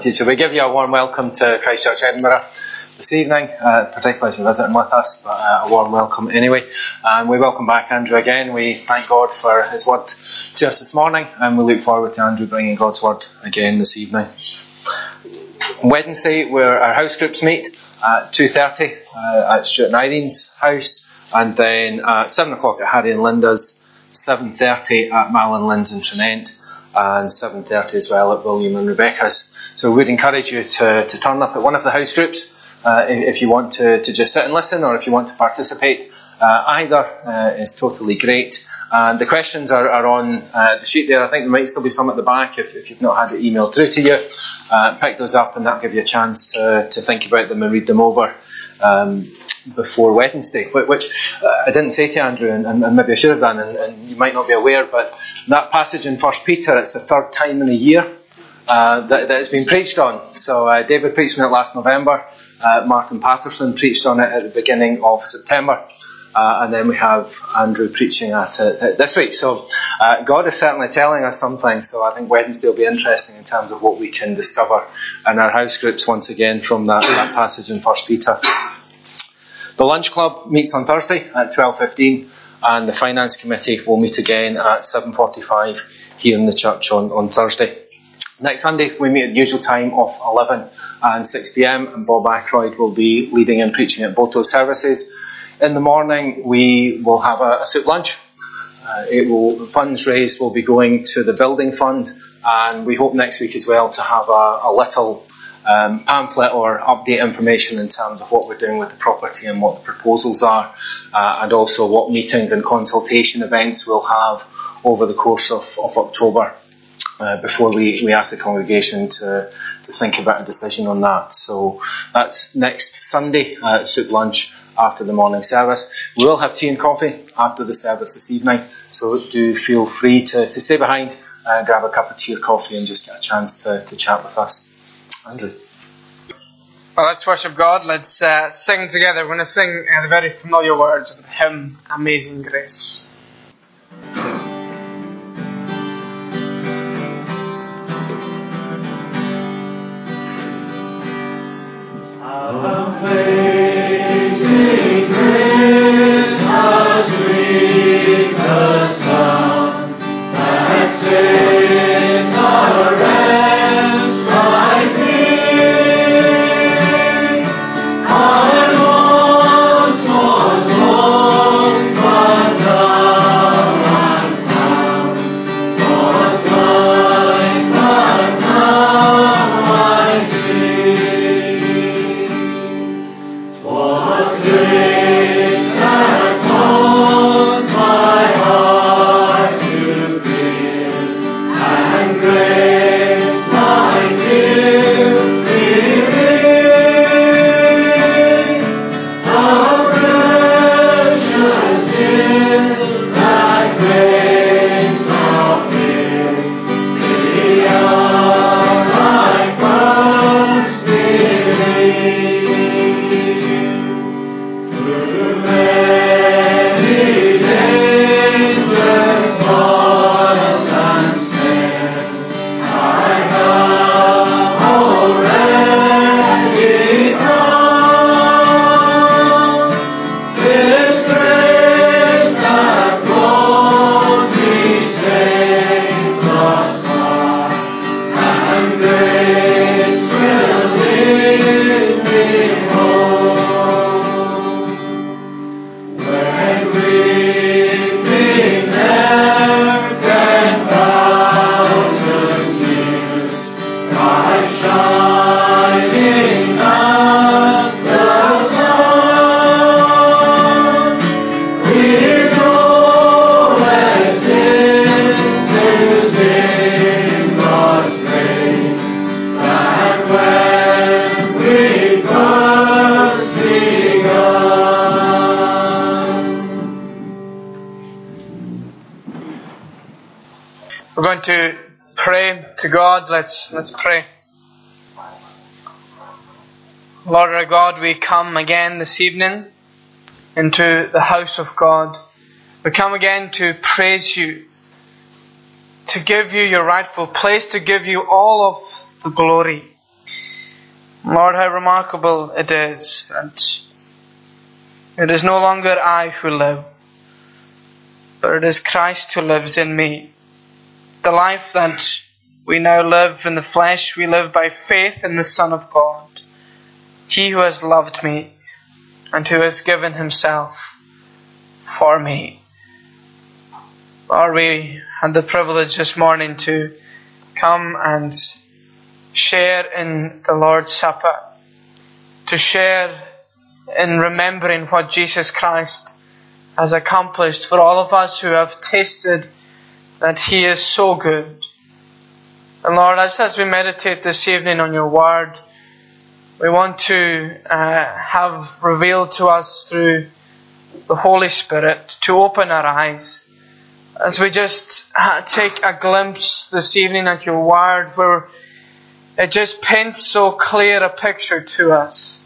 So we give you a warm welcome to Christchurch, Edinburgh this evening, particularly if you're visiting with us, but a warm welcome anyway. And we welcome back Andrew again. We thank God for his word to us this morning, and we look forward to Andrew bringing God's word again this evening. Wednesday, where our house groups meet at 2:30 at Stuart and Irene's house, and then at 7 o'clock at Harry and Linda's, 7:30 at Mal and Lynn's in Trinent, and 7:30 as well at William and Rebecca's. So we'd encourage you to turn up at one of the house groups if you want to just sit and listen, or if you want to participate. Either is totally great. And the questions are on the sheet there. I think there might still be some at the back if you've not had it emailed through to you. Pick those up, and that'll give you a chance to think about them and read them over before Wednesday, which I didn't say to Andrew, and maybe I should have done, and you might not be aware, but that passage in 1 Peter, it's the third time in a year that it's been preached on. So David preached on it last November, Martin Patterson preached on it at the beginning of September, and then we have Andrew preaching at it this week. So God is certainly telling us something, so I think Wednesday will be interesting in terms of what we can discover in our house groups once again from that passage in 1 Peter. The Lunch Club meets on Thursday at 12:15, and the Finance Committee will meet again at 7:45 here in the church on Thursday. Next Sunday, we meet at the usual time of 11 and 6 p.m, and Bob Ackroyd will be leading and preaching at both those services. In the morning, we will have a soup lunch. The funds raised will be going to the building fund, and we hope next week as well to have a little pamphlet or update information in terms of what we're doing with the property and what the proposals are, and also what meetings and consultation events we'll have over the course of October. Before we ask the congregation to think about a decision on that. So that's next Sunday, soup lunch after the morning service. We will have tea and coffee after the service this evening, so do feel free to stay behind, grab a cup of tea or coffee, and just get a chance to chat with us. Andrew. Well, let's worship God. Let's sing together. We're going to sing the very familiar words of the hymn, Amazing Grace. Amazing grace, how sweet the sound that saved a wretch like me. I once was lost, but now I'm found. Was blind, but now I see. Was grace that taught my heart to fear, and grace my guilt relieved. How precious is that grace of gift, the hour I first believed. Through many dangerous toils and snares, I have already come. This grace that brought me safe thus far, and grace will lead me home. When we've been there 10,000 years, bright shining as the sun, we're always to sing God's praise, that when we first begun. We're going to pray to God. Let's pray. Lord our God, we come again this evening into the house of God. We come again to praise you, to give you your rightful place, to give you all of the glory. Lord, how remarkable it is that it is no longer I who live, but it is Christ who lives in me. The life that we now live in the flesh, we live by faith in the Son of God, He who has loved me and who has given Himself for me. Lord, we had the privilege this morning to come and share in the Lord's Supper, to share in remembering what Jesus Christ has accomplished for all of us who have tasted that He is so good. And Lord, as we meditate this evening on Your Word, we want to have revealed to us through the Holy Spirit to open our eyes. As we just take a glimpse this evening at Your Word, where it just paints so clear a picture to us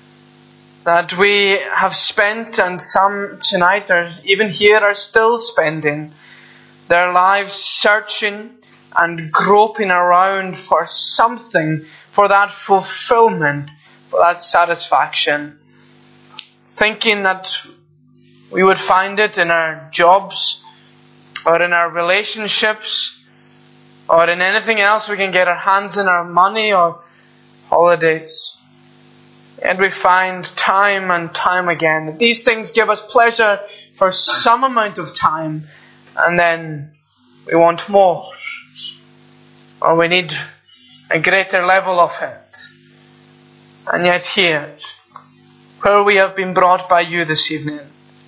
that we have spent, and some tonight or even here are still spending their lives searching and groping around for something, for that fulfillment, for that satisfaction. Thinking that we would find it in our jobs, or in our relationships, or in anything else we can get our hands in, our money or holidays. And we find time and time again that these things give us pleasure for some amount of time, and then we want more, or we need a greater level of it. And yet here, where we have been brought by You this evening,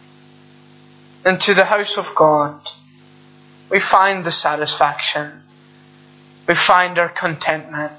into the house of God, we find the satisfaction. We find our contentment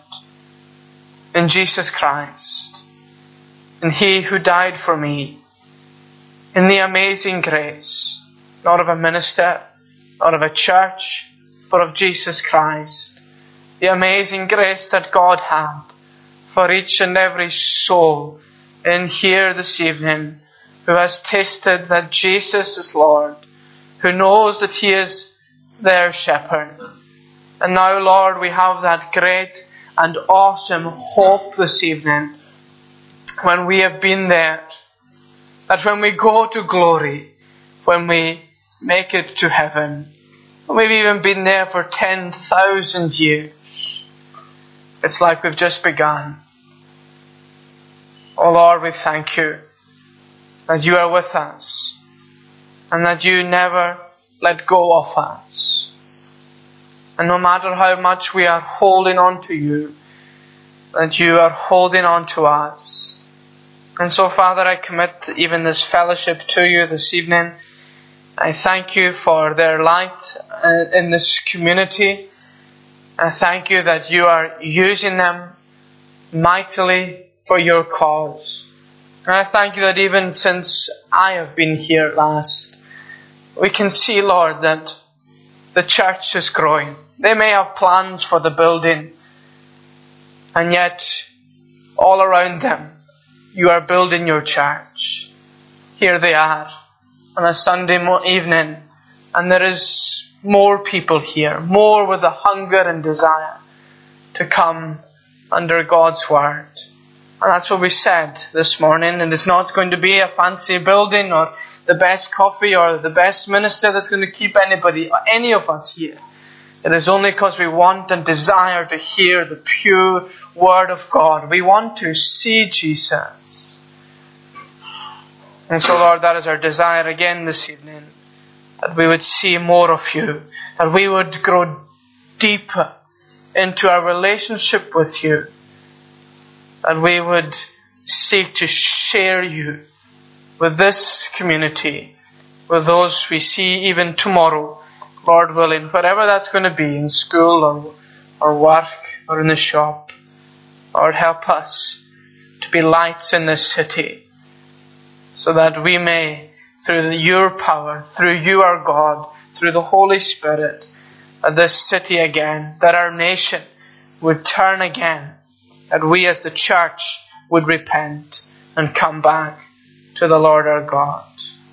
in Jesus Christ, in He who died for me, in the amazing grace, not of a minister, not of a church, but of Jesus Christ. The amazing grace that God had for each and every soul in here this evening who has tasted that Jesus is Lord, who knows that He is their shepherd. And now, Lord, we have that great and awesome hope this evening when we have been there, that when we go to glory, when we make it to heaven, we've even been there for 10,000 years, it's like we've just begun. Oh Lord, we thank You that You are with us and that You never let go of us. And no matter how much we are holding on to You, that You are holding on to us. And so, Father, I commit even this fellowship to You this evening. I thank You for their light in this community. I thank You that You are using them mightily for Your cause. And I thank You that even since I have been here last, we can see, Lord, that the church is growing. They may have plans for the building, and yet all around them, You are building Your church. Here they are on a Sunday evening, and there is more people here, more with a hunger and desire to come under God's Word. And that's what we said this morning. And it's not going to be a fancy building or the best coffee or the best minister that's going to keep anybody, any of us here. It is only because we want and desire to hear the pure Word of God. We want to see Jesus. And so, Lord, that is our desire again this evening, that we would see more of You, that we would grow deeper into our relationship with You, that we would seek to share You with this community, with those we see even tomorrow, Lord willing, wherever that's going to be, in school or work or in the shop. Lord, help us to be lights in this city, so that we may, through Your power, through You our God, through the Holy Spirit, that this city again, that our nation would turn again, that we as the church would repent and come back to the Lord our God.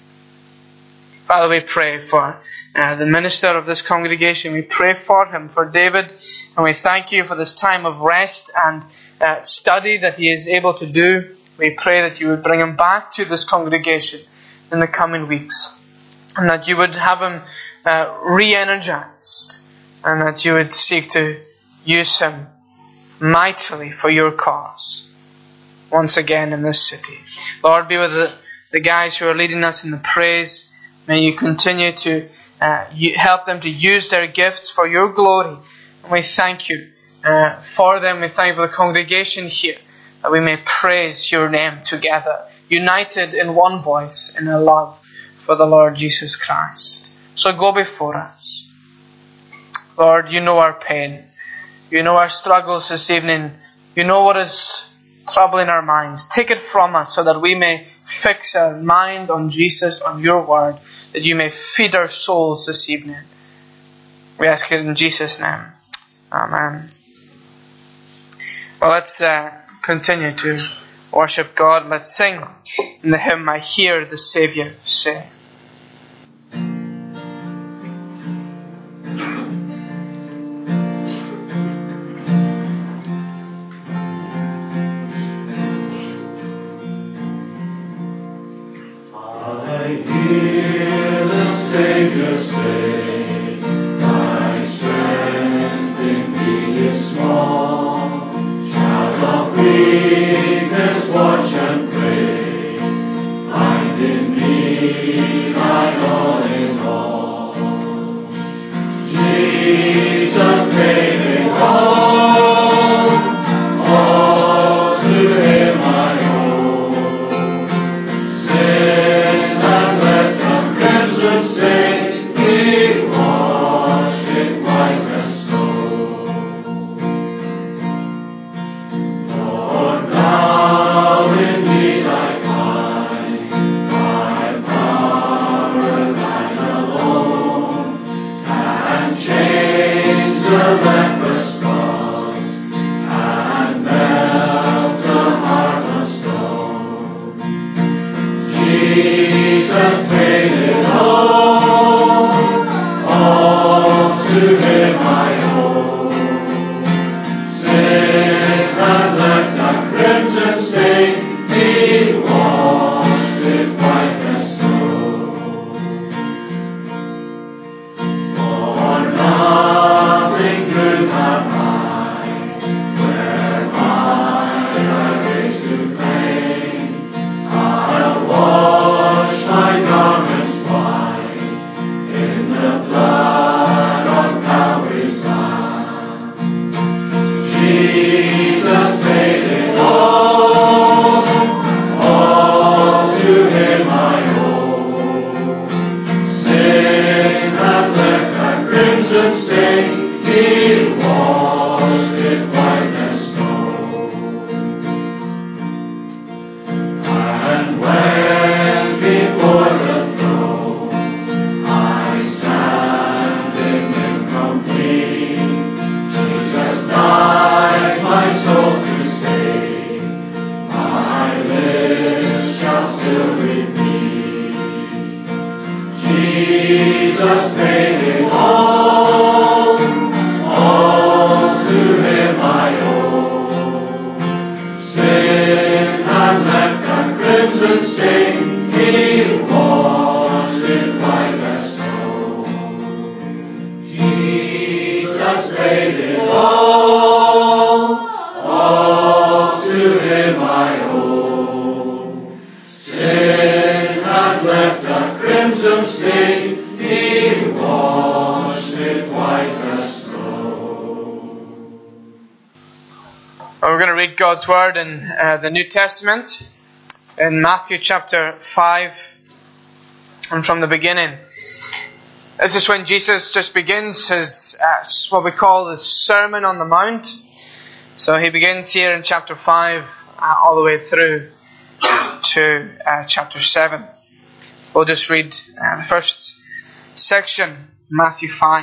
Father, we pray for the minister of this congregation. We pray for him, for David, and we thank You for this time of rest and study that he is able to do. We pray that you would bring him back to this congregation in the coming weeks, and that you would have him re-energized, and that you would seek to use him mightily for your cause once again in this city. Lord, be with the guys who are leading us in the praise. May you continue to help them to use their gifts for your glory. And we thank you for them. We thank you for the congregation here, that we may praise your name together, united in one voice in a love for the Lord Jesus Christ. So go before us. Lord, you know our pain. You know our struggles this evening. You know what is troubling our minds. Take it from us so that we may fix our mind on Jesus, on your word, that you may feed our souls this evening. We ask it in Jesus' name. Amen. Well, let's continue to worship God. Let's sing in the hymn, I Hear the Saviour Say. Savior say, thy strength indeed is small. Child of weakness, watch and pray. Find in me thine all in all. Jesus paid it all to him I owe. Sin and let the crimson stain be washed in white as snow. Lord, now indeed I find thy power, thine alone, and change the leper's thoughts and melt the heart of stone. Jesus paid it all to him I owe. Sin has left a crimson stain, be washed in white as snow. For nothing good have I, whereby thy grace to claim. I'll wash my garments white in the blood of Calvary's Lamb. Jesus paid it all to him I owe. Sin has left a crimson stain, he washed it white as snow. And when before the throne I stand in incomplete, Jesus died my soul to save. My lips shall still repeat, Jesus paid it all to him I owe. Sin had left a crimson stain, he washed it white as snow. Jesus paid it all to him I owe. Sin had left a crimson stain, he washed it white as snow. We're going to read God's word in the New Testament in Matthew chapter 5 and from the beginning. This is when Jesus just begins his what we call the Sermon on the Mount. So he begins here in chapter 5 all the way through to chapter 7. We'll just read the first section, Matthew 5.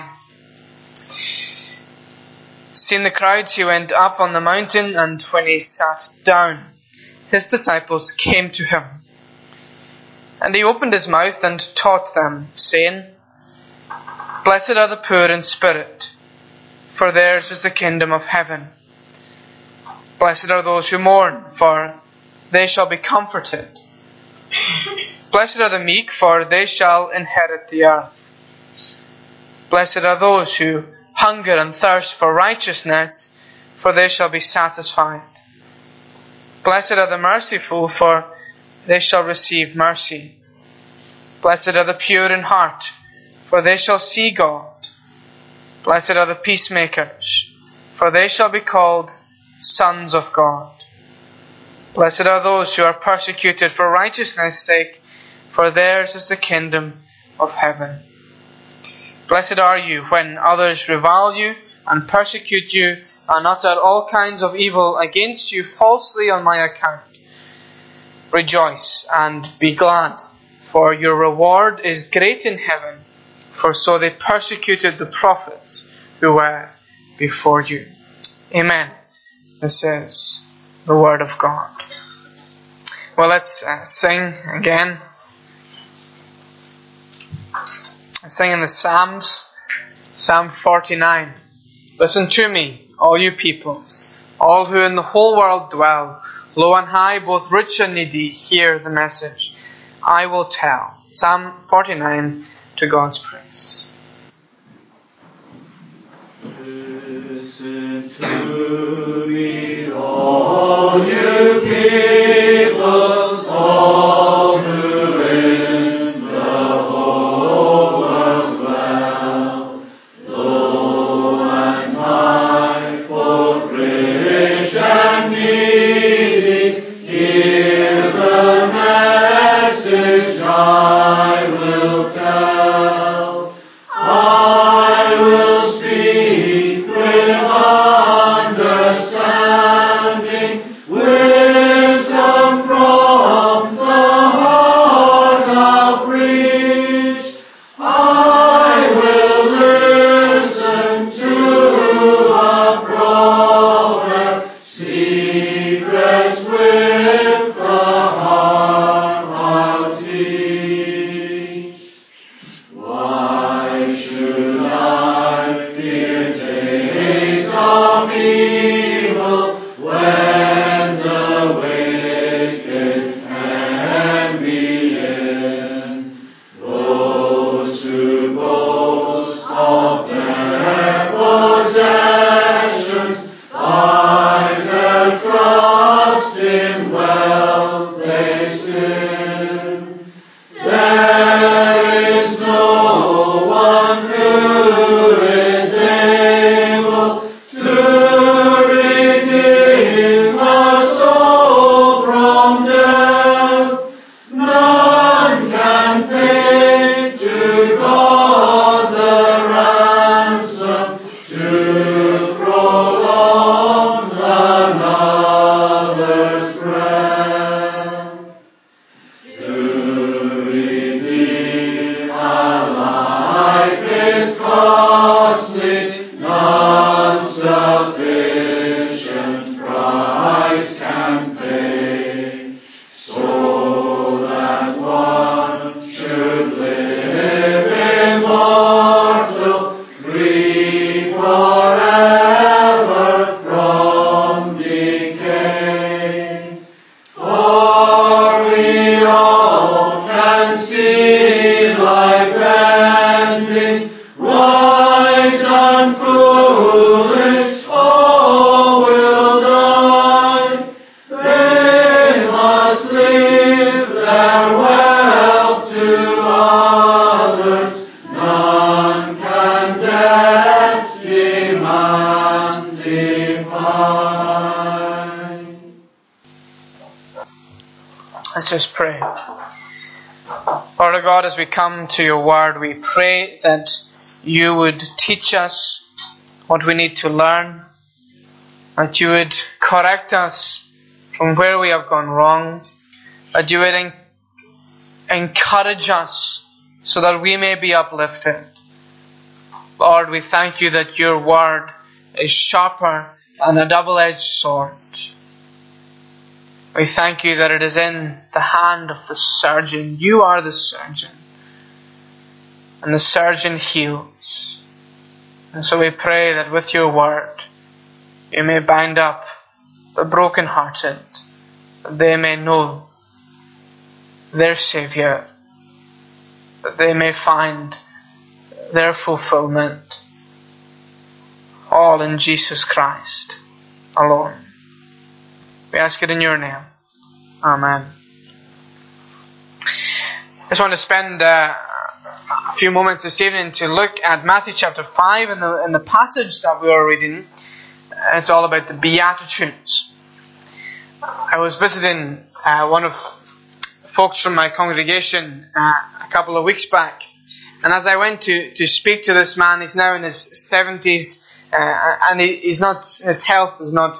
Seeing the crowds, he went up on the mountain, and when he sat down, his disciples came to him. And he opened his mouth and taught them, saying, Blessed are the poor in spirit, for theirs is the kingdom of heaven. Blessed are those who mourn, for they shall be comforted. Blessed are the meek, for they shall inherit the earth. Blessed are those who hunger and thirst for righteousness, for they shall be satisfied. Blessed are the merciful, for they shall receive mercy. Blessed are the pure in heart, for they shall see God. Blessed are the peacemakers, for they shall be called sons of God. Blessed are those who are persecuted for righteousness' sake, for theirs is the kingdom of heaven. Blessed are you when others revile you and persecute you and utter all kinds of evil against you falsely on my account. Rejoice and be glad, for your reward is great in heaven, for so they persecuted the prophets who were before you. Amen. This is the word of God. Well, let's sing again. Sing in the Psalms, Psalm 49. Listen to me, all you peoples, all who in the whole world dwell, low and high, both rich and needy, hear the message I will tell. Psalm 49, to God's praise. Listen to me, all you peoples, all who in the whole world dwell, low and high, both rich and needy, hear the message I will tell. I will speak with understanding, wisdom from the heart I'll preach. I will listen to a prophet, secrets with the heart I'll teach. Why should I fear days of evil when the wicked hem me in? Those who boast of their possessions find their trust in wealth they sin. There is no one who is able to redeem a soul from death. None can pay to God the ransom to prolong another's breath. To redeem a life is costly, none sufficient price can pay. So that one should live immortal, free forever from decay. For we all can see life ending, wise and foolish, all will die. They must leave their wealth to others, none can debts demand define. Let's just pray. Lord God, as we come to your word, we pray that you would teach us what we need to learn, that you would correct us from where we have gone wrong, that you would encourage us so that we may be uplifted. Lord, we thank you that your word is sharper than a double-edged sword. We thank you that it is in the hand of the surgeon. You are the surgeon. And the surgeon heals. And so we pray that with your word, you may bind up the brokenhearted, that they may know their Saviour, that they may find their fulfillment, all in Jesus Christ alone. We ask it in your name. Amen. I just want to spend a few moments this evening to look at Matthew chapter 5 in the passage that we are reading. It's all about the Beatitudes. I was visiting one of the folks from my congregation a couple of weeks back, and as I went to speak to this man, he's now in his 70s, and he's not, his health is not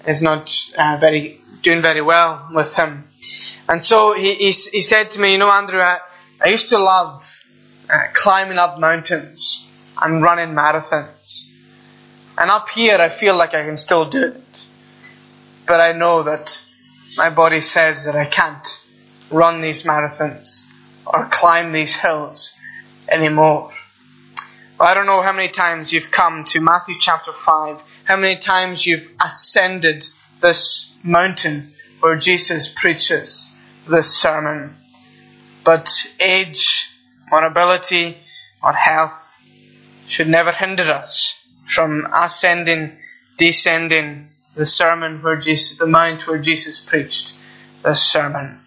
doing very well with him. And so he said to me, you know, Andrew, I used to love climbing up mountains and running marathons. And up here I feel like I can still do it. But I know that my body says that I can't run these marathons or climb these hills anymore. Well, I don't know how many times you've come to Matthew chapter 5, how many times you've ascended this mountain where Jesus preaches this sermon. But age, or ability, or health should never hinder us from ascending, descending the sermon where Jesus, the mount where Jesus preached this sermon.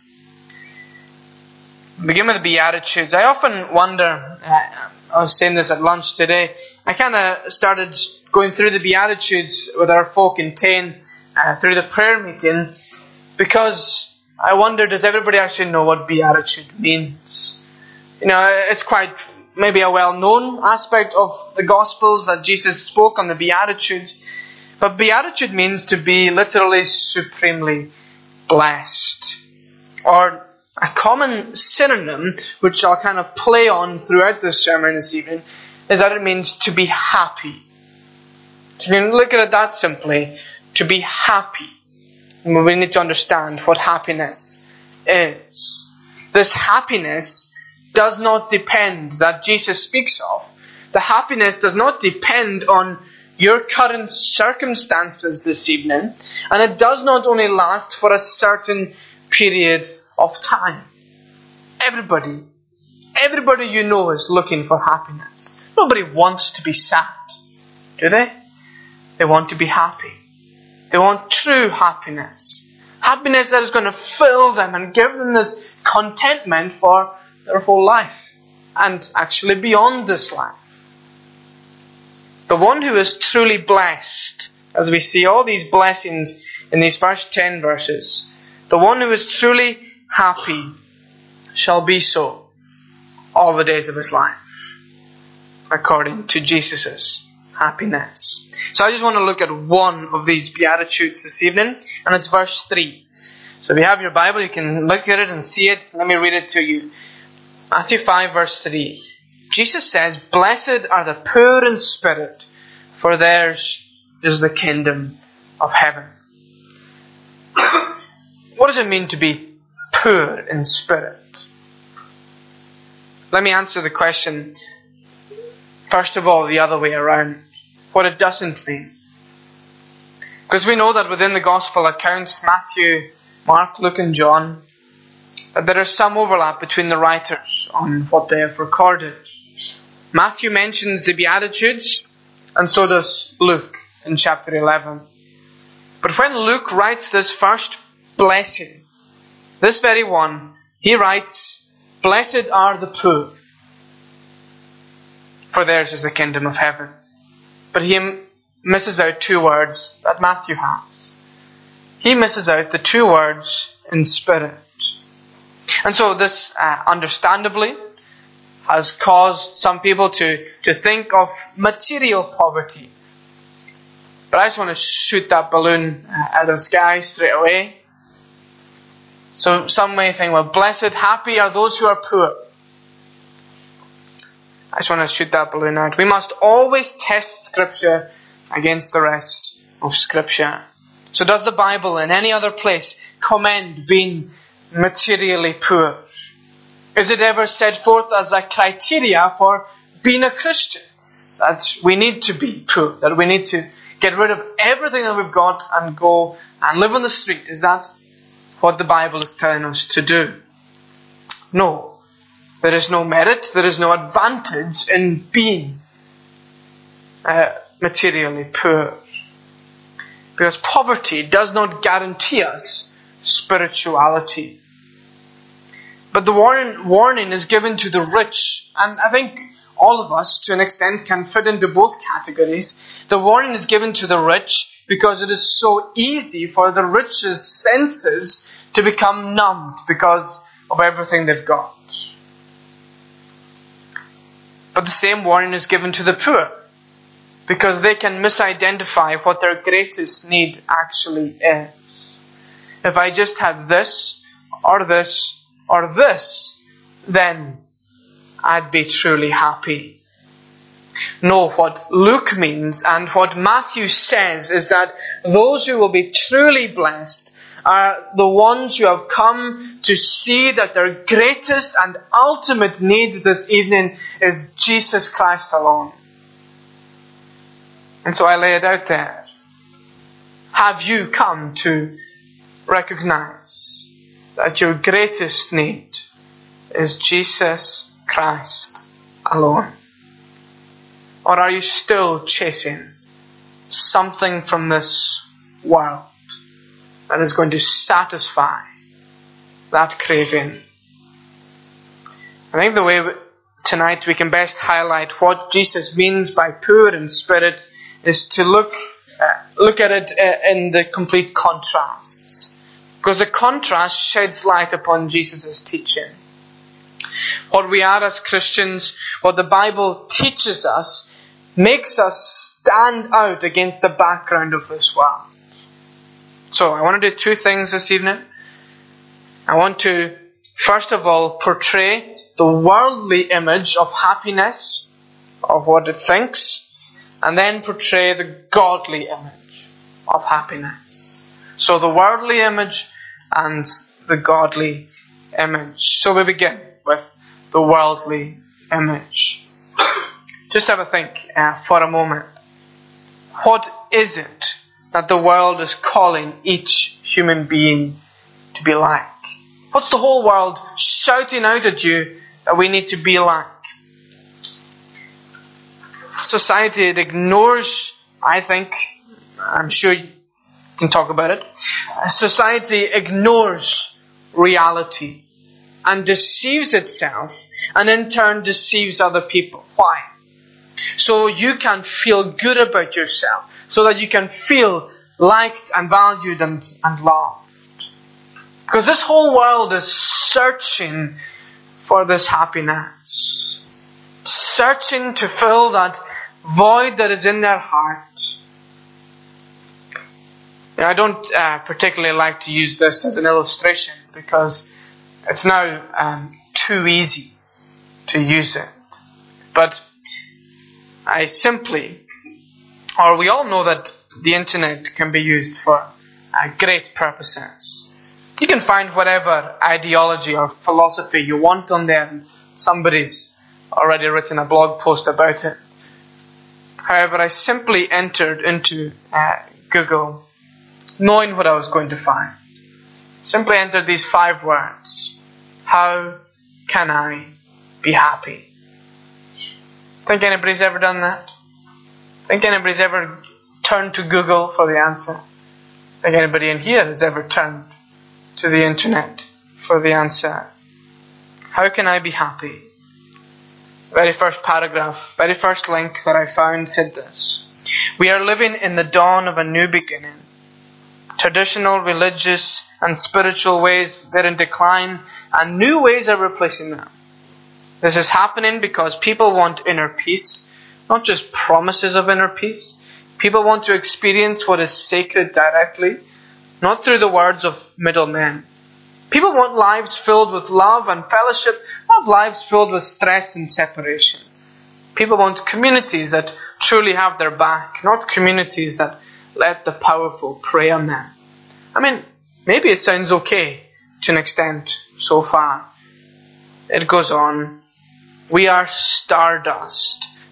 Begin with the Beatitudes. I often wonder, I was saying this at lunch today, I kind of started going through the Beatitudes with our folk in Tain through the prayer meeting, because I wonder, does everybody actually know what Beatitude means? You know, it's quite maybe a well-known aspect of the Gospels that Jesus spoke on the Beatitudes. But Beatitude means to be literally supremely blessed. Or a common synonym, which I'll kind of play on throughout this sermon this evening, is that it means to be happy. So you can look at it that simply, to be happy. And we need to understand what happiness is. This happiness does not depend, that Jesus speaks of, the happiness does not depend on your current circumstances this evening, and it does not only last for a certain period of time. Everybody you know is looking for happiness. Nobody wants to be sad, do they? They want to be happy. They want true happiness. Happiness that is going to fill them and give them this contentment for their whole life, and actually beyond this life. The one who is truly blessed, as we see all these blessings in these first 10 verses, the one who is truly happy shall be so all the days of his life, according to Jesus' happiness. So I just want to look at one of these Beatitudes this evening, and it's verse 3. So if you have your Bible, you can look at it and see it. Let me read it to you. Matthew 5 verse 3. Jesus says, "Blessed are the poor in spirit, for theirs is the kingdom of heaven." What does it mean to be poor in spirit? Let me answer the question, first of all, the other way around. What it doesn't mean. Because we know that within the Gospel accounts, Matthew, Mark, Luke and John, that there is some overlap between the writers on what they have recorded. Matthew mentions the Beatitudes, and so does Luke in chapter 11. But when Luke writes this first blessing, this very one, he writes, "Blessed are the poor, for theirs is the kingdom of heaven." But he misses out two words that Matthew has. He misses out the two words "in spirit." And so this, understandably, has caused some people to think of material poverty. But I just want to shoot that balloon out of the sky straight away. So some may think, well, blessed, happy are those who are poor. I just want to shoot that balloon out. We must always test Scripture against the rest of Scripture. So does the Bible in any other place commend being materially poor? Is it ever set forth as a criteria for being a Christian? That we need to be poor, that we need to get rid of everything that we've got and go and live on the street? Is that what the Bible is telling us to do? No. There is no merit, there is no advantage in being materially poor. Because poverty does not guarantee us spirituality. But the warning is given to the rich, and I think all of us, to an extent, can fit into both categories. The warning is given to the rich because it is so easy for the rich's senses to become numbed because of everything they've got. But the same warning is given to the poor because they can misidentify what their greatest need actually is. If I just had this, or this, or this, then I'd be truly happy. No, what Luke means and what Matthew says is that those who will be truly blessed are the ones who have come to see that their greatest and ultimate need this evening is Jesus Christ alone. And so I lay it out there. Have you come to recognize that your greatest need is Jesus Christ alone? Or are you still chasing something from this world that is going to satisfy that craving? I think the way tonight we can best highlight what Jesus means by poor in spirit is to look at it in the complete contrasts. Because the contrast sheds light upon Jesus' teaching. What we are as Christians, what the Bible teaches us, makes us stand out against the background of this world. So I want to do two things this evening. I want to, first of all, portray the worldly image of happiness, of what it thinks, and then portray the godly image of happiness. So the worldly image and the godly image. So we begin with the worldly image. Just have a think for a moment. What is it that the world is calling each human being to be like? What's the whole world shouting out at you that we need to be like? Society, it ignores, I think, I'm sure you can talk about it. Society ignores reality and deceives itself and in turn deceives other people. Why? So you can feel good about yourself, so that you can feel liked and valued and loved. Because this whole world is searching for this happiness, searching to fill that void that is in their heart. Now, I don't particularly like to use this as an illustration because it's now too easy to use it. But we all know that the internet can be used for great purposes. You can find whatever ideology or philosophy you want on there, and somebody's already written a blog post about it. However, I simply entered into Google knowing what I was going to find. Simply entered these 5 words. How can I be happy? Think anybody's ever done that? Think anybody's ever turned to Google for the answer? Think anybody in here has ever turned to the internet for the answer? How can I be happy? Very first paragraph, very first link that I found said this. We are living in the dawn of a new beginning. Traditional, religious and spiritual ways, they're in decline and new ways are replacing them. This is happening because people want inner peace, not just promises of inner peace. People want to experience what is sacred directly, not through the words of middlemen. People want lives filled with love and fellowship, not lives filled with stress and separation. People want communities that truly have their back, not communities that let the powerful prey on them. I mean, maybe it sounds okay to an extent so far. It goes on. We are stardust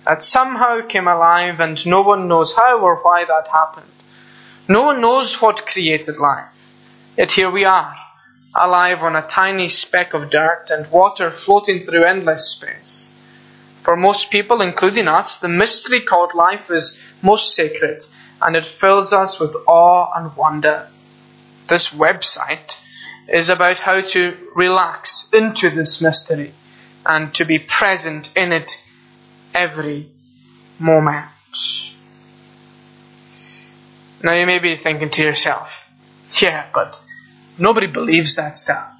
that somehow came alive and no one knows how or why that happened. No one knows what created life. Yet here we are, alive on a tiny speck of dirt and water floating through endless space. For most people, including us, the mystery called life is most sacred, and it fills us with awe and wonder. This website is about how to relax into this mystery and to be present in it every moment. Now you may be thinking to yourself, yeah, but nobody believes that stuff.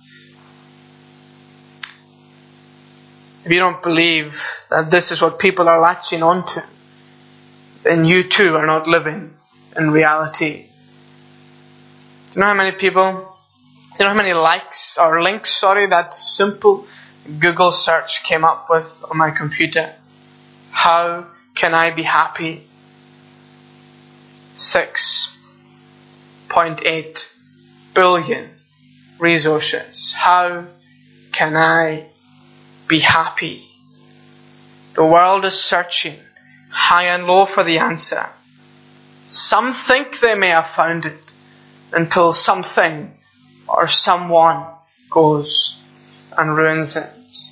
If you don't believe that this is what people are latching onto, then you too are not living in reality. Do you know how many people, do you know how many likes or links, that simple Google search came up with on my computer? How can I be happy? 6.8 billion resources. How can I be happy? The world is searching high and low for the answer. Some think they may have found it until something or someone goes and ruins it.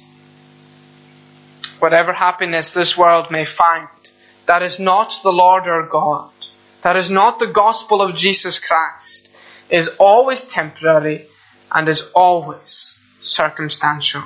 Whatever happiness this world may find, that is not the Lord our God. That is not the gospel of Jesus Christ. It is always temporary and is always circumstantial.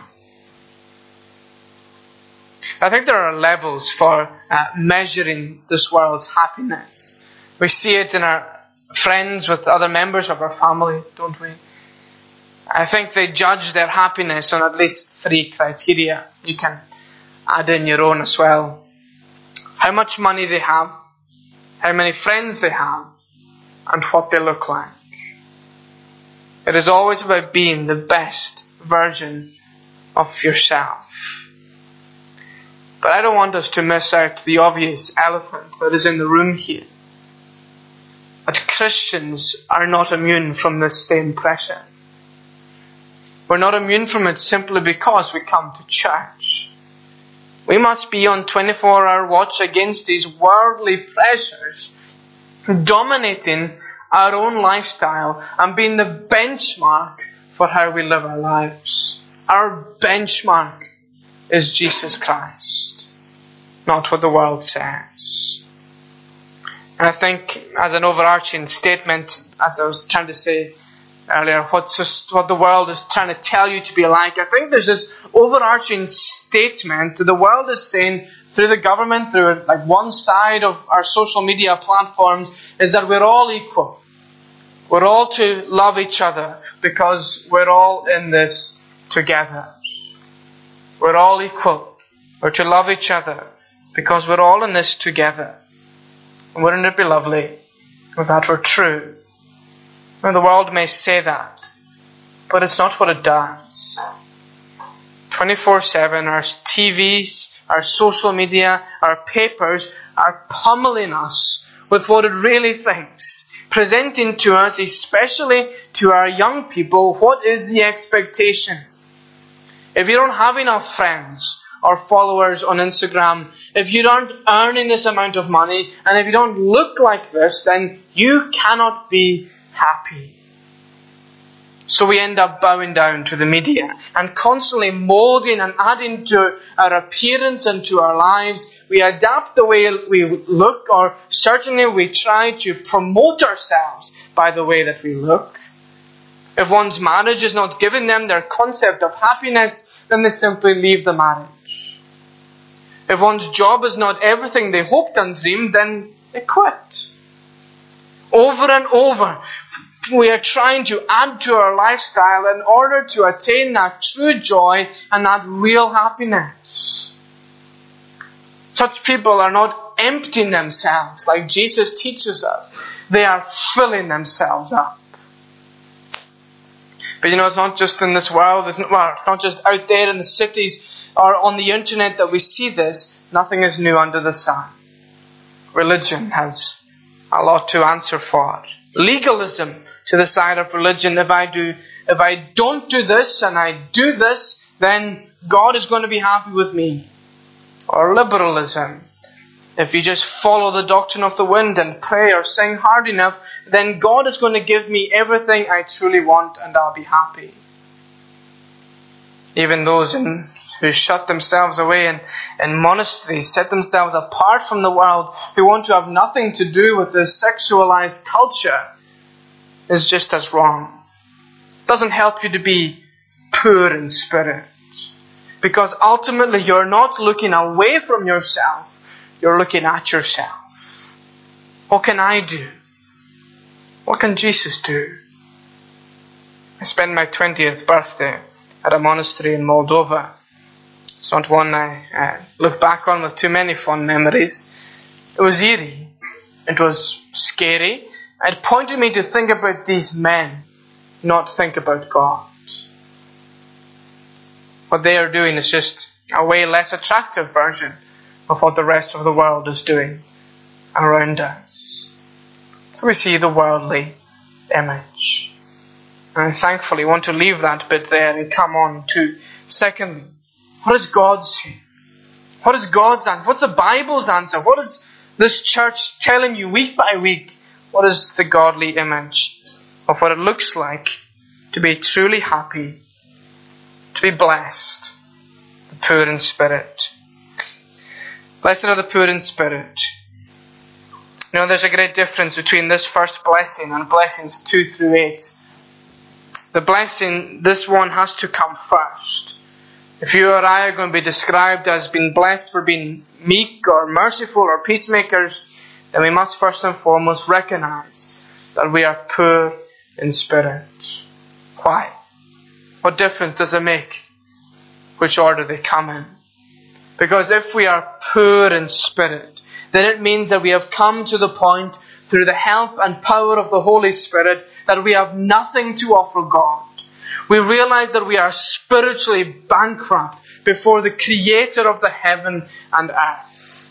I think there are levels for measuring this world's happiness. We see it in our friends with other members of our family, don't we? I think they judge their happiness on at least 3 criteria. You can add in your own as well. How much money they have, how many friends they have, and what they look like. It is always about being the best version of yourself. But I don't want us to miss out the obvious elephant that is in the room here. That Christians are not immune from this same pressure. We're not immune from it simply because we come to church. We must be on 24-hour watch against these worldly pressures dominating our own lifestyle and being the benchmark for how we live our lives. Our benchmark is Jesus Christ, not what the world says. And I think as an overarching statement, as I was trying to say earlier, what the world is trying to tell you to be like, I think there's this overarching statement that the world is saying through the government, through like one side of our social media platforms, is that we're all equal. We're all to love each other because we're all in this together. We're all equal. We're to love each other because we're all in this together. And wouldn't it be lovely if that were true? And the world may say that, but it's not what it does. 24/7, our TVs, our social media, our papers are pummeling us with what it really thinks, presenting to us, especially to our young people, what is the expectation. If you don't have enough friends or followers on Instagram, if you aren't earning this amount of money, and if you don't look like this, then you cannot be happy. So we end up bowing down to the media and constantly molding and adding to our appearance and to our lives. We adapt the way we look, or certainly we try to promote ourselves by the way that we look. If one's marriage is not giving them their concept of happiness, then they simply leave the marriage. If one's job is not everything they hoped and dreamed, then they quit. Over and over, we are trying to add to our lifestyle in order to attain that true joy and that real happiness. Such people are not emptying themselves like Jesus teaches us. They are filling themselves up. But it's not just in this world, it's not just out there in the cities or on the internet that we see this. Nothing is new under the sun. Religion has a lot to answer for. Legalism to the side of religion. If I don't do this and I do this, then God is going to be happy with me. Or liberalism. If you just follow the doctrine of the wind and pray or sing hard enough, then God is going to give me everything I truly want and I'll be happy. Even those who shut themselves away in monasteries, set themselves apart from the world, who want to have nothing to do with this sexualized culture, is just as wrong. It doesn't help you to be poor in spirit. Because ultimately you're not looking away from yourself, you're looking at yourself. What can I do? What can Jesus do? I spent my 20th birthday at a monastery in Moldova. It's not one I look back on with too many fond memories. It was eerie. It was scary. It pointed me to think about these men, not think about God. What they are doing is just a way less attractive version of what the rest of the world is doing around us. So we see the worldly image. And I thankfully want to leave that bit there and come on to, secondly, what does God say? What is God's answer? What's the Bible's answer? What is this church telling you week by week? What is the godly image of what it looks like to be truly happy, to be blessed, the poor in spirit? Blessed are the poor in spirit. You know, there's a great difference between this first blessing and blessings 2 through 8. The blessing, this one has to come first. If you or I are going to be described as being blessed for being meek or merciful or peacemakers, then we must first and foremost recognize that we are poor in spirit. Why? What difference does it make which order they come in? Because if we are poor in spirit, then it means that we have come to the point through the help and power of the Holy Spirit that we have nothing to offer God. We realize that we are spiritually bankrupt before the Creator of the heaven and earth.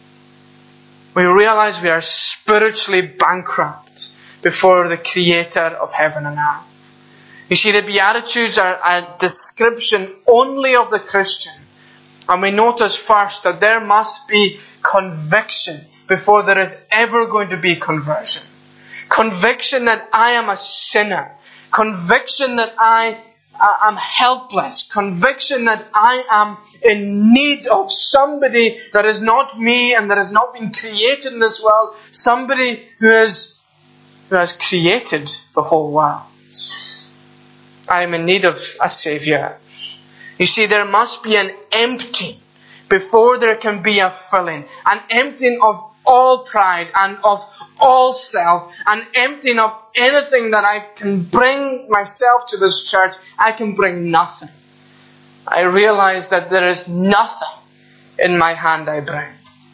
We realize we are spiritually bankrupt before the Creator of heaven and earth. You see, the Beatitudes are a description only of the Christian. And we notice first that there must be conviction before there is ever going to be conversion. Conviction that I am a sinner. Conviction that I am helpless. Conviction that I am in need of somebody that is not me and that has not been created in this world. Somebody who has created the whole world. I am in need of a Saviour. You see, there must be an emptying before there can be a filling. An emptying of all pride and of all self. An emptying of anything that I can bring myself to this church. I can bring nothing. I realize that there is nothing in my hand I bring.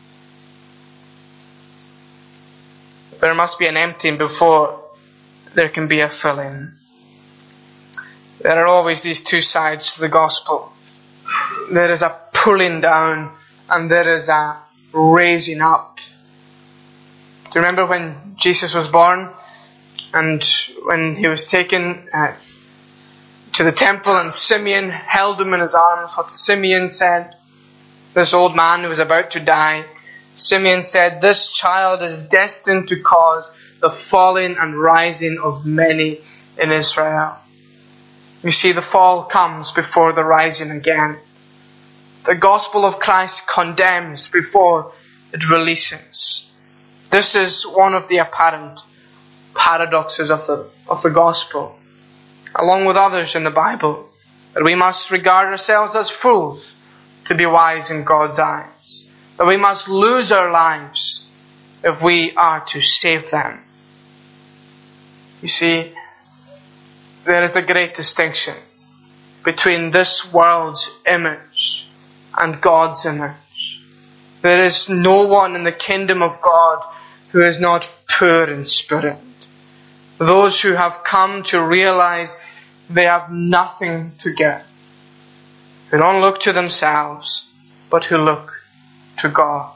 There must be an emptying before there can be a filling. There are always these two sides to the gospel. There is a pulling down and there is a raising up. Do you remember when Jesus was born and when he was taken to the temple and Simeon held him in his arms? What Simeon said, this old man who was about to die, Simeon said, "This child is destined to cause the falling and rising of many in Israel." You see, the fall comes before the rising again. The gospel of Christ condemns before it releases. This is one of the apparent paradoxes of the gospel, along with others in the Bible, that we must regard ourselves as fools to be wise in God's eyes, that we must lose our lives if we are to save them. You see, there is a great distinction between this world's image and God's image. There is no one in the kingdom of God who is not poor in spirit. Those who have come to realize they have nothing to give. Who don't look to themselves, but who look to God.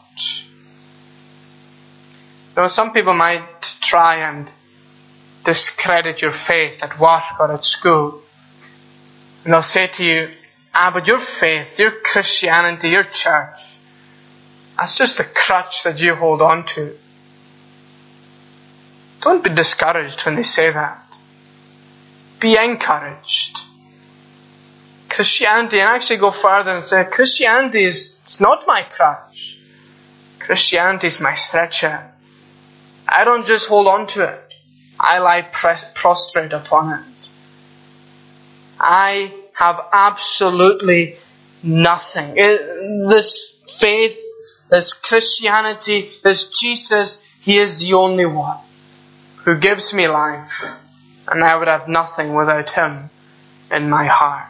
Now, some people might try and discredit your faith at work or at school. And they'll say to you, but your faith, your Christianity, your church, That's just a crutch that you hold on to. Don't be discouraged when they say that. Be encouraged. Christianity, and actually go further and say, Christianity is not my crutch. Christianity is my stretcher. I don't just hold on to it. I lie prostrate upon it. I have absolutely nothing. This faith, this Christianity, this Jesus, He is the only one who gives me life. And I would have nothing without Him in my heart.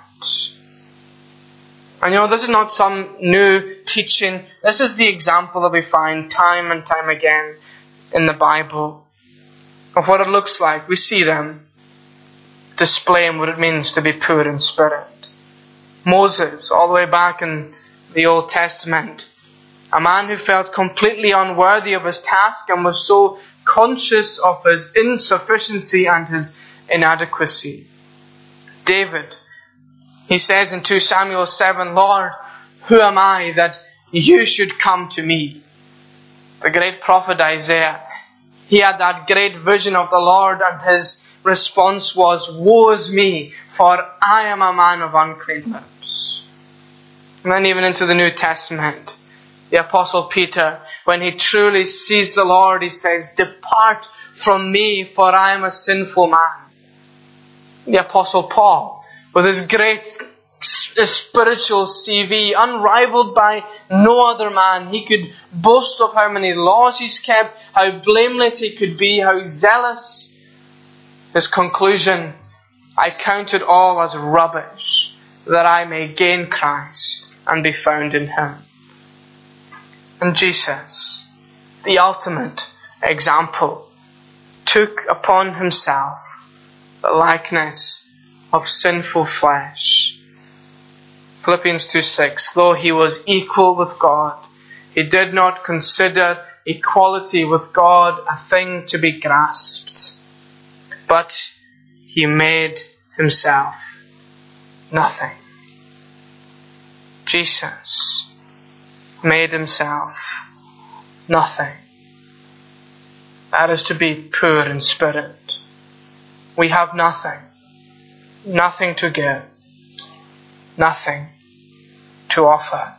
And this is not some new teaching. This is the example that we find time and time again in the Bible of what it looks like. We see them displaying what it means to be poor in spirit. Moses, all the way back in the Old Testament, a man who felt completely unworthy of his task and was so conscious of his insufficiency and his inadequacy. David, he says in 2 Samuel 7, Lord, who am I that you should come to me? The great prophet Isaiah, he had that great vision of the Lord, and his response was, woe is me, for I am a man of unclean lips. And then even into the New Testament, the Apostle Peter, when he truly sees the Lord, he says, depart from me, for I am a sinful man. The Apostle Paul, with his great spiritual CV, unrivaled by no other man, he could boast of how many laws he's kept, how blameless he could be, how zealous. His conclusion, I count it all as rubbish, that I may gain Christ and be found in Him. And Jesus, the ultimate example, took upon Himself the likeness of sinful flesh. Philippians 2:6, though He was equal with God, He did not consider equality with God a thing to be grasped, but He made Himself nothing. Jesus made Himself nothing. That is to be poor in spirit. We have nothing. Nothing to give. Nothing to offer.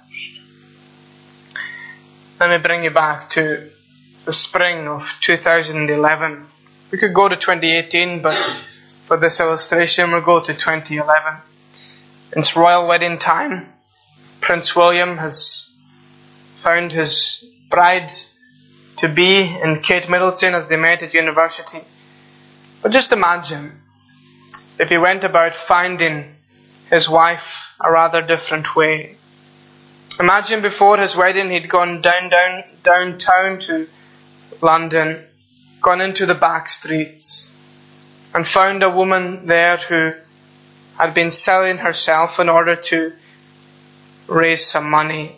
Let me bring you back to the spring of 2011. We could go to 2018, but for this illustration we'll go to 2011. It's royal wedding time. Prince William has found his bride-to-be in Kate Middleton as they met at university. But just imagine if he went about finding his wife a rather different way. Imagine before his wedding he'd gone downtown to London, gone into the back streets, and found a woman there who had been selling herself in order to raise some money,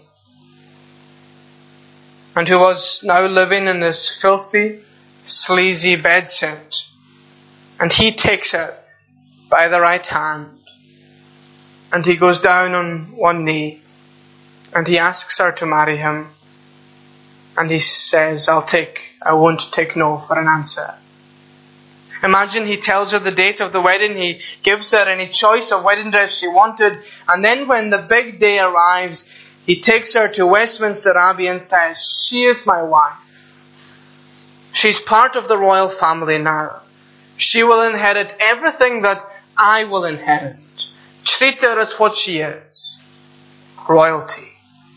and who was now living in this filthy, sleazy bedsit. And he takes her by the right hand, and he goes down on one knee, and he asks her to marry him, and he says, I won't take no for an answer. Imagine he tells her the date of the wedding, he gives her any choice of wedding dress she wanted, and then when the big day arrives, he takes her to Westminster Abbey and says, she is my wife. She's part of the royal family now. She will inherit everything that I will inherit. Treat her as what she is. Royalty.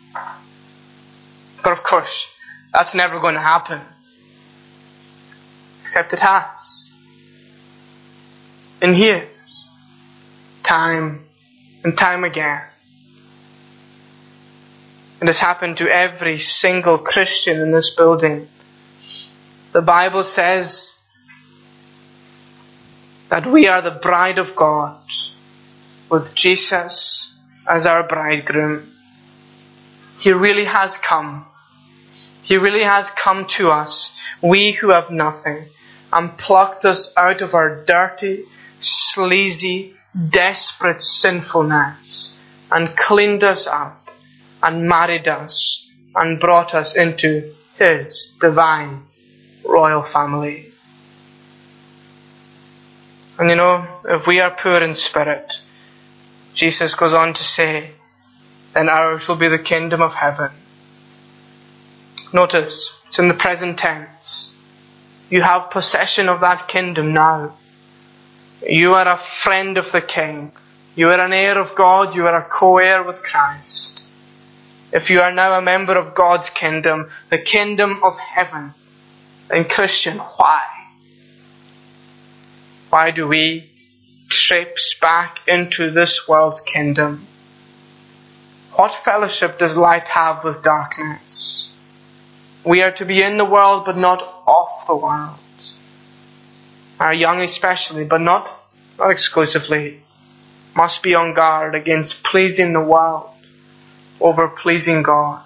But of course, that's never going to happen. Except it has. In years, time and time again. It has happened to every single Christian in this building. The Bible says that we are the bride of God, with Jesus as our bridegroom. He really has come. He really has come to us, we who have nothing, and plucked us out of our dirty, sleazy, desperate sinfulness, and cleaned us up, and married us and brought us into His divine royal family. And if we are poor in spirit, Jesus goes on to say, then ours will be the kingdom of heaven. Notice, it's in the present tense. You have possession of that kingdom now. You are a friend of the King. You are an heir of God. You are a co-heir with Christ. If you are now a member of God's kingdom, the kingdom of heaven, then Christian, why? Why do we traipse back into this world's kingdom? What fellowship does light have with darkness? We are to be in the world, but not of the world. Our young especially, but not exclusively, must be on guard against pleasing the world over pleasing God.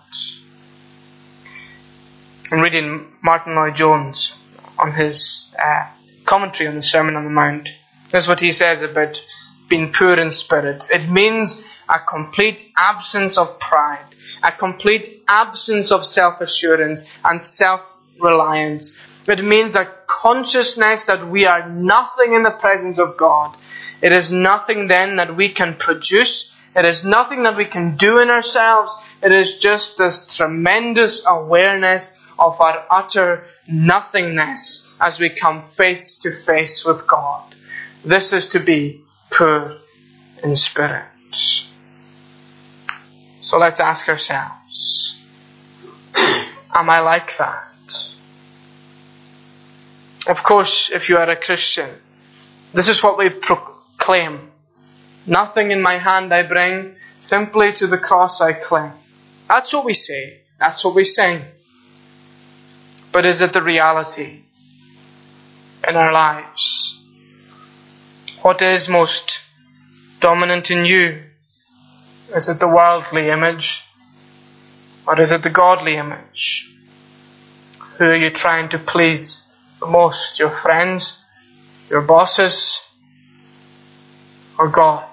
I'm reading Martin Lloyd-Jones on his commentary on the Sermon on the Mount. This is what he says about being poor in spirit. It means a complete absence of pride, a complete absence of self-assurance and self-reliance. It means a consciousness that we are nothing in the presence of God. It is nothing then that we can produce. It is nothing that we can do in ourselves. It is just this tremendous awareness of our utter nothingness as we come face to face with God. This is to be poor in spirit. So let's ask ourselves, am I like that? Of course, if you are a Christian, this is what we proclaim. Nothing in my hand I bring, simply to the cross I cling. That's what we say. That's what we sing. But is it the reality in our lives? What is most dominant in you? Is it the worldly image? Or is it the godly image? Who are you trying to please the most? Your friends? Your bosses? Or God?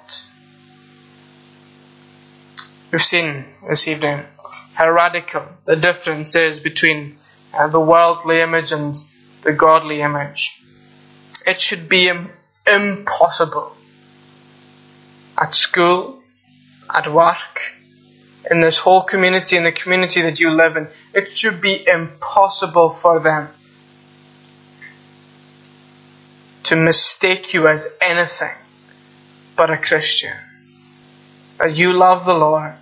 We've seen this evening how radical the difference is between the worldly image and the godly image. It should be impossible at school, at work, in this whole community, in the community that you live in. It should be impossible for them to mistake you as anything but a Christian. That you love the Lord,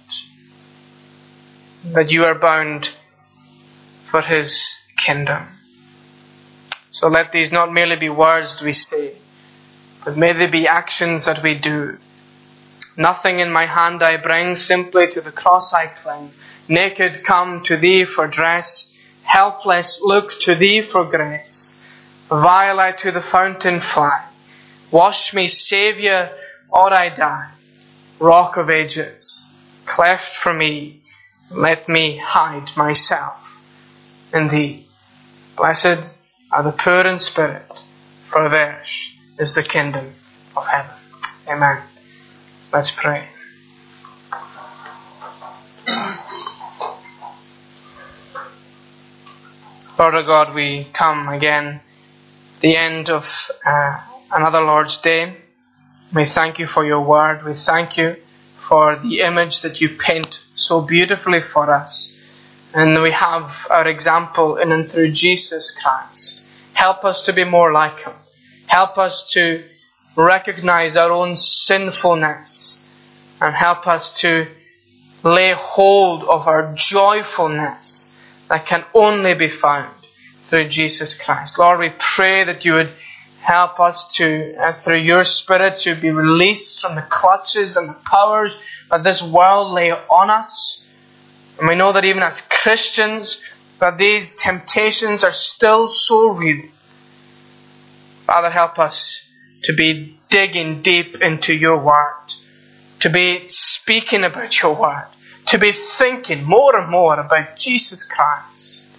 that you are bound for His kingdom. So let these not merely be words that we say, but may they be actions that we do. Nothing in my hand I bring, simply to the cross I cling. Naked come to Thee for dress, helpless look to Thee for grace. Vile I to the fountain fly. Wash me, Saviour, or I die. Rock of ages, cleft for me, let me hide myself in Thee. Blessed are the poor in spirit, for theirs is the kingdom of heaven. Amen. Let's pray. Lord our God, we come again the end of another Lord's Day. We thank You for Your word. We thank You for the image that You paint so beautifully for us. And we have our example in and through Jesus Christ. Help us to be more like Him. Help us to recognize our own sinfulness. And help us to lay hold of our joyfulness that can only be found through Jesus Christ. Lord, we pray that You would help us to, through Your Spirit, to be released from the clutches and the powers that this world lay on us. And we know that even as Christians, that these temptations are still so real. Father, help us to be digging deep into Your word, to be speaking about Your word, to be thinking more and more about Jesus Christ.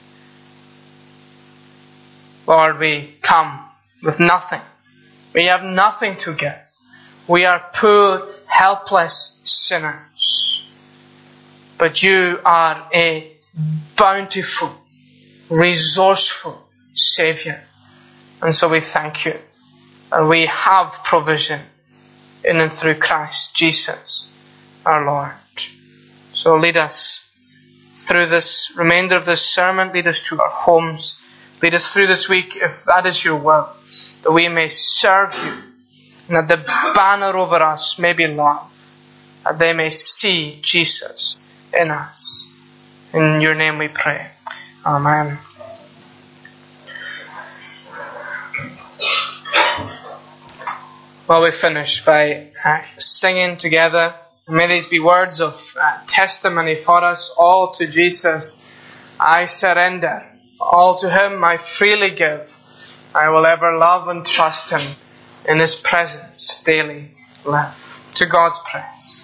Lord, we come with nothing. We have nothing to give. We are poor, helpless sinners. But You are a bountiful, resourceful Saviour. And so we thank you. And we have provision in and through Christ Jesus our Lord. So lead us through this remainder of this sermon. Lead us to our homes. Lead us through this week, if that is your will, that we may serve you, and that the banner over us may be love, that they may see Jesus in us. In your name we pray. Amen. Well, we finish by singing together. May these be words of testimony for us. All to Jesus I surrender. All to Him I freely give. I will ever love and trust Him. In His presence daily live. To God's praise.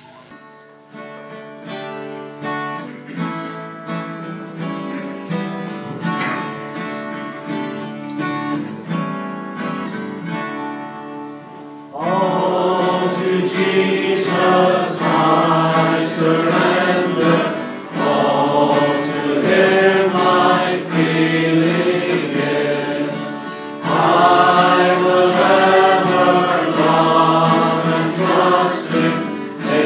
Him.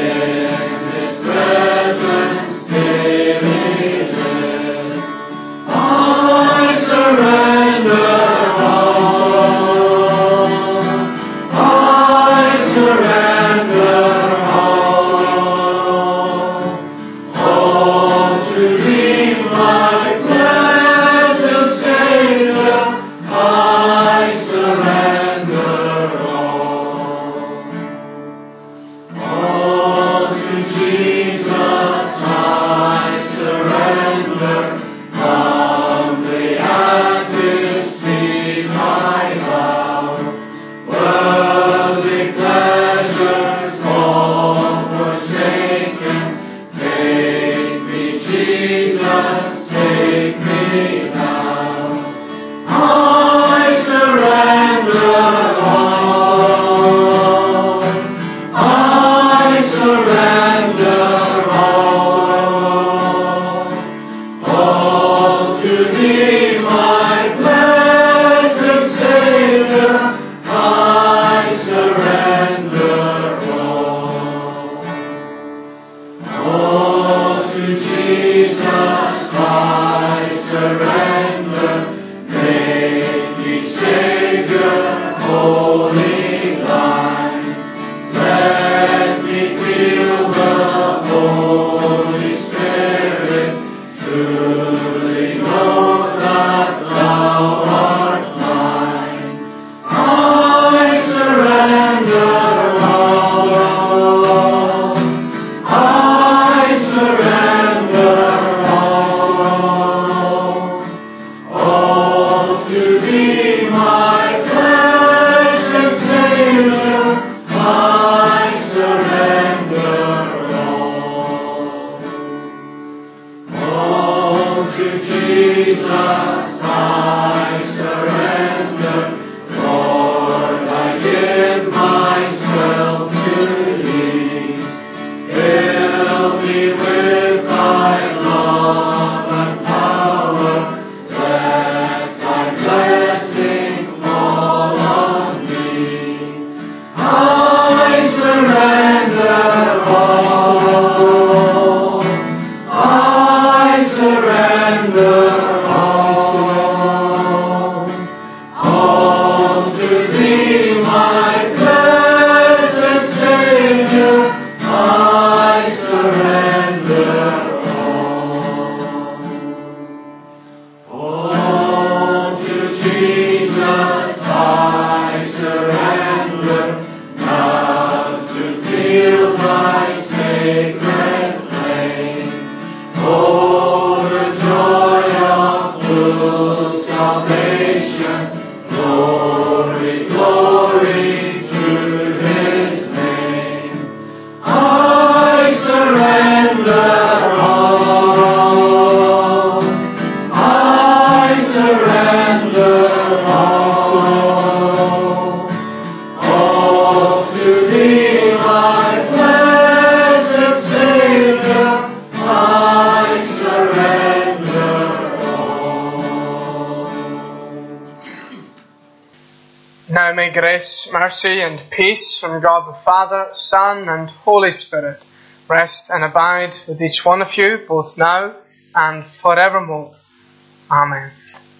may grace, mercy, and peace from God the Father, Son, and Holy Spirit rest and abide with each one of you, both now and forevermore. Amen.